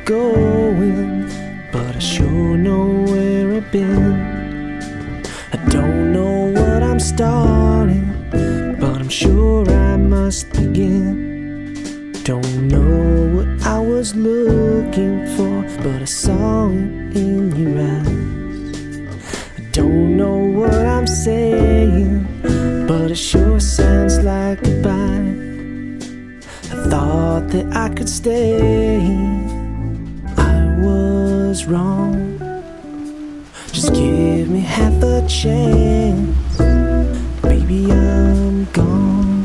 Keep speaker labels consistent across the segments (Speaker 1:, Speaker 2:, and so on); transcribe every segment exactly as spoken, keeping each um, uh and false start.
Speaker 1: going, but I sure know where I've been. I don't know what I'm starting, but I'm sure I must begin. Don't know what I was looking for, but I saw it in your eyes. I don't know what I'm saying, but it sure sounds like goodbye. I thought that I could stay, I was wrong. Just give me half a chance, baby, I'm gone.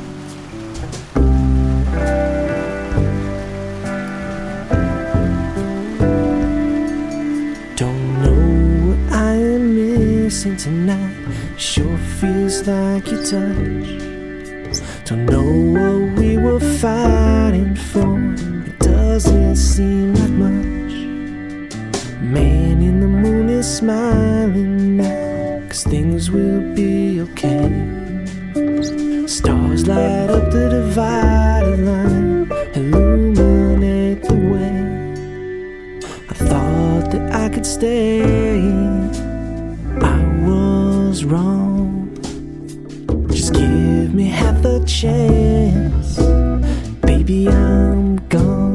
Speaker 1: Don't know what I am missing tonight, sure feels like your touch. Don't know what we were fighting for, it doesn't seem like much. Man in the moon is smiling now, 'cause things will be okay. Stars light up the divided line, illuminate the way. I thought that I could stay, I was wrong. Just give me half a chance, baby, I'm gone.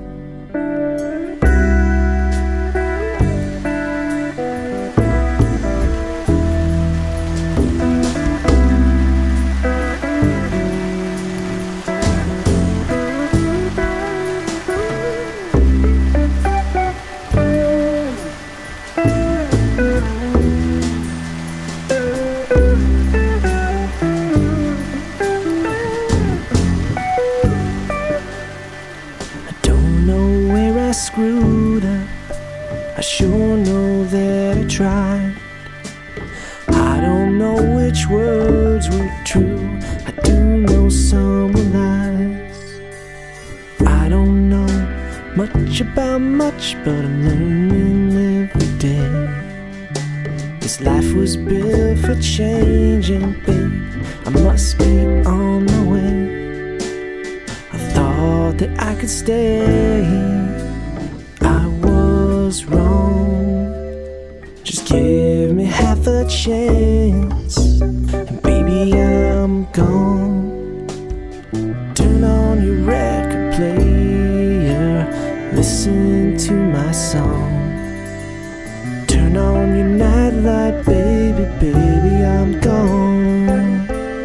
Speaker 1: I screwed up, I sure know that I tried. I don't know which words were true, I do know some were lies. I don't know much about much, but I'm learning every day. This life was built for changing, babe, I must be on my way. I thought that I could stay, I was wrong. Just give me half a chance, and baby, I'm gone. Turn on your record player, listen to my song. Turn on your nightlight, baby, baby, I'm gone.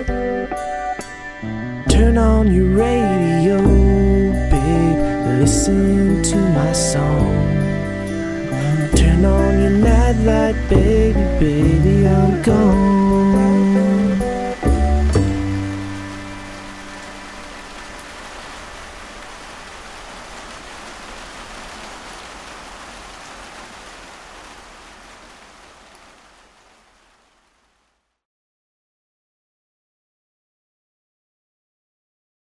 Speaker 1: Turn on your radio, babe, listen to my song. Turn on your nightlight, baby, baby, I'm gone.